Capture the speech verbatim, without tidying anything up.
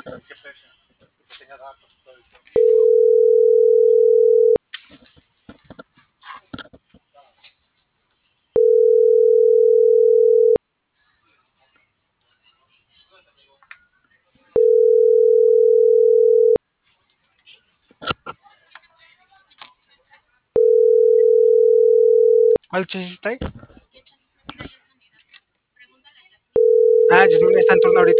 ¿Cuál chasis está ahí? Ah, Yasmina está en turno ahorita.